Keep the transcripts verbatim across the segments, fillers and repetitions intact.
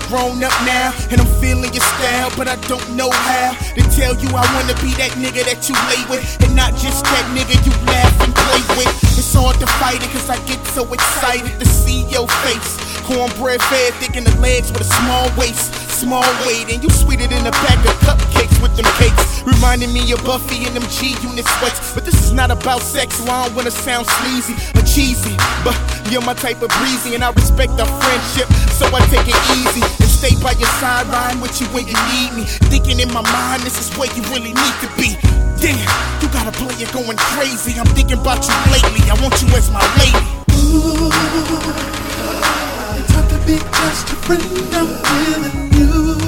grown up now, and I'm feeling your style, but I don't know how to tell you I wanna be that nigga that you lay with, and not just that nigga you laugh and play with. It's hard to fight it, cause I get so excited to see your face. Cornbread fed, thick in the legs with a small waist, small weight, and you sweeter than a bag of cupcakes with them cakes. Reminding me of Buffy and them G-Unit sweats. But this is not about sex, so I don't wanna sound sleazy or cheesy. But you're my type of breezy, and I respect our friendship, so I take it easy and stay by your side, riding with you when you need me. Thinking in my mind, this is where you really need to be. Damn, you got a player going crazy. I'm thinking about you lately. I want you as my lady. Ooh, it's hard to be just a friend. I'm feeling you.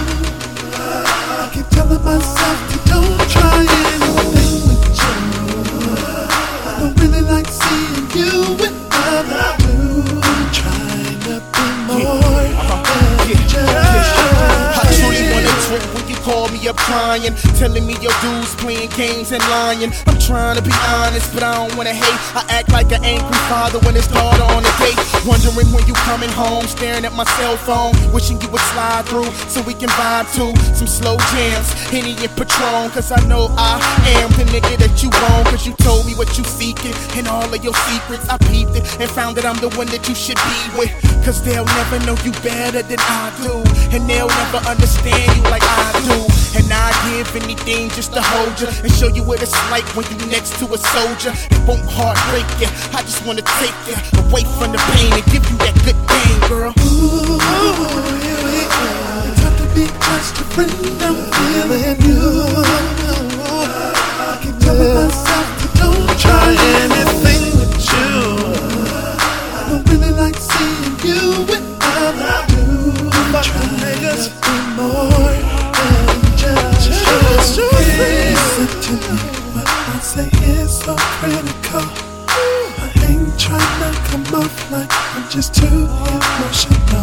I keep telling myself to don't try anything with you. I don't really like seeing you with others. I'm trying to be more than just. I truly wanna trip when you call me up crying, telling me your dudes playing games and lying. I'm trying to be honest, but I don't wanna hate. I act like an angry father when his daughter on a date. Wondering when you coming home, staring at my cell phone, wishing you would slide through so we can vibe to some slow jams, Henny and Patron. Cause I know I am the nigga that you want, cause you told me what you seeking and all of your secrets. I peeped it and found that I'm the one that you should be with. Cause they'll never know you better than I do, and they'll never understand you like I do. And I give anything just to hold you and show you what it's like when you next to a soldier. It won't heartbreak you, I just wanna take you away from the pain and give you that good thing, girl. Ooh, here we go. It's hard to be just a friend. I'm feeling you. I keep telling myself to don't try anything with you. I don't really like seeing you with others. I'm trying to be more than just your friend. Listen to me, what I say is so critical. I ain't trying to come off like I'm just too emotional.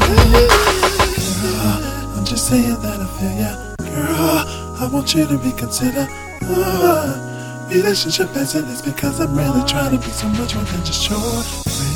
Girl, I'm just saying that I feel ya. Girl, I want you to reconsider. Uh, relationship as it is, because I'm really trying to be so much more than just your friend.